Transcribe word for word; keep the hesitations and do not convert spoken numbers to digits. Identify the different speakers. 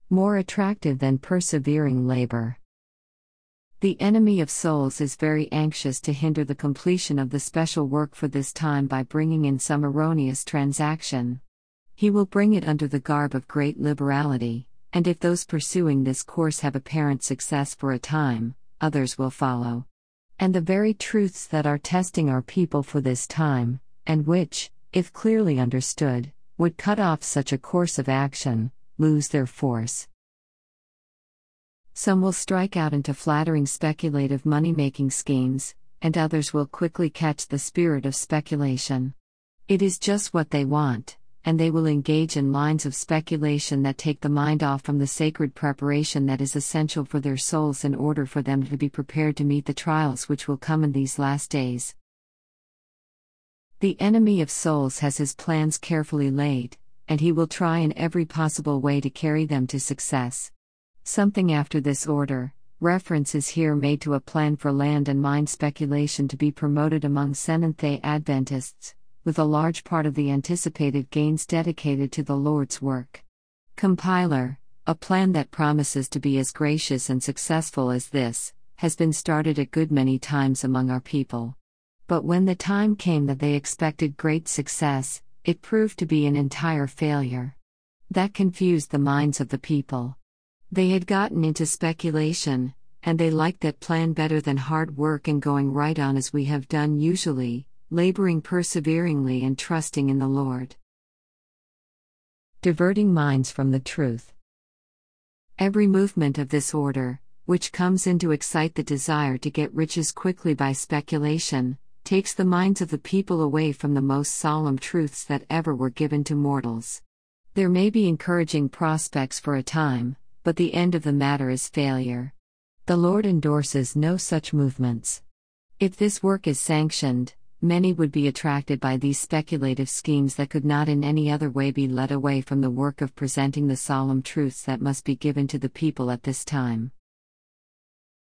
Speaker 1: more attractive than persevering labor. The enemy of souls is very anxious to hinder the completion of the special work for this time by bringing in some erroneous transaction. He will bring it under the garb of great liberality, and if those pursuing this course have apparent success for a time, others will follow. And the very truths that are testing our people for this time, and which, if clearly understood, would cut off such a course of action, lose their force. Some will strike out into flattering speculative money-making schemes, and others will quickly catch the spirit of speculation. It is just what they want, and they will engage in lines of speculation that take the mind off from the sacred preparation that is essential for their souls in order for them to be prepared to meet the trials which will come in these last days. The enemy of souls has his plans carefully laid, and he will try in every possible way to carry them to success. Something after this order, reference is here made to a plan for land and mine speculation to be promoted among Seventh-day Adventists, with a large part of the anticipated gains dedicated to the Lord's work. Compiler, a plan that promises to be as gracious and successful as this, has been started a good many times among our people. But when the time came that they expected great success, it proved to be an entire failure. That confused the minds of the people. They had gotten into speculation, and they liked that plan better than hard work and going right on as we have done usually, laboring perseveringly and trusting in the Lord. Diverting minds from the truth. Every movement of this order, which comes in to excite the desire to get riches quickly by speculation, takes the minds of the people away from the most solemn truths that ever were given to mortals. There may be encouraging prospects for a time, but the end of the matter is failure. The Lord endorses no such movements. If this work is sanctioned, many would be attracted by these speculative schemes that could not in any other way be led away from the work of presenting the solemn truths that must be given to the people at this time.